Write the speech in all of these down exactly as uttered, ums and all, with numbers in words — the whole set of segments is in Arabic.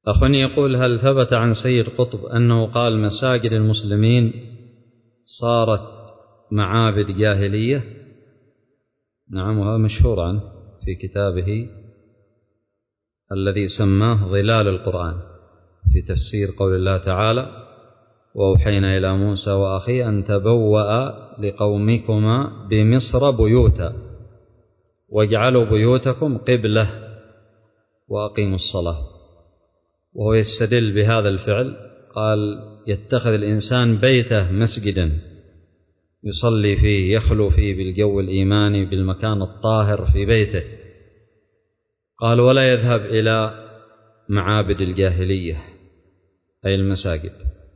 أخ يقول: هل ثبت عن سيد قطب أنه قال مساجد المسلمين صارت معابد جاهلية؟ نعم، وهذا مشهور عنه في كتابه الذي سماه ظلال القرآن في تفسير قول الله تعالى: وأوحينا إلى موسى وأخيه أن تبوأ لقومكما بمصر بيوتا واجعلوا بيوتكم قبلة وأقيموا الصلاة. وهو يستدل بهذا الفعل، قال: يتخذ الإنسان بيته مسجدا يصلي فيه، يخلو فيه بالجو الإيماني بالمكان الطاهر في بيته. قال: ولا يذهب إلى معابد الجاهلية أي المساجد.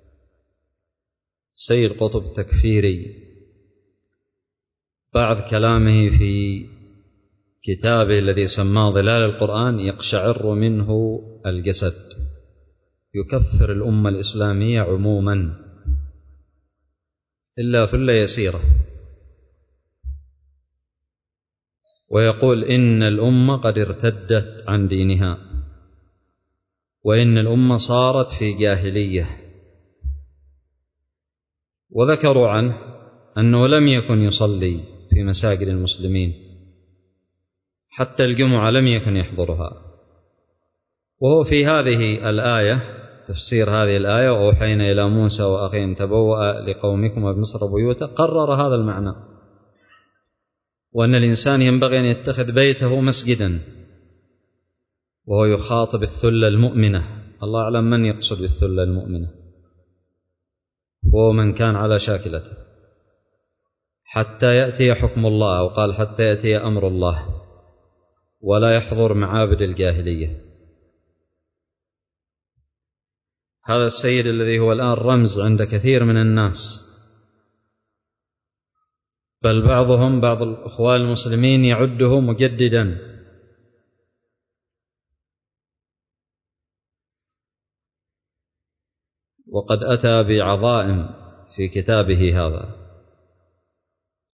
سيد قطب تكفيري، بعض كلامه في كتابه الذي سماه ظلال القرآن يقشعر منه الجسد، يكفر الأمة الإسلامية عموما إلا ثلة يسيرة، ويقول إن الأمة قد ارتدت عن دينها، وإن الأمة صارت في جاهلية. وذكروا عنه أنه لم يكن يصلي في مساجد المسلمين، حتى الجمعة لم يكن يحضرها. وهو في هذه الآية، تفسير هذه الآية: وأوحينا إلى موسى وأخيه أن تبوأ لقومكما بمصر بيوتا، قرر هذا المعنى، وأن الإنسان ينبغي أن يتخذ بيته مسجدا، وهو يخاطب الثلة المؤمنة. الله أعلم من يقصد بالثلة المؤمنة، وهو من كان على شاكلته حتى يأتي حكم الله، أو قال حتى يأتي أمر الله، ولا يحضر معابد الجاهلية. هذا السيد الذي هو الآن رمز عند كثير من الناس، بل بعضهم بعض الإخوان المسلمين يعده مجددا. وقد أتى بعظائم في كتابه هذا.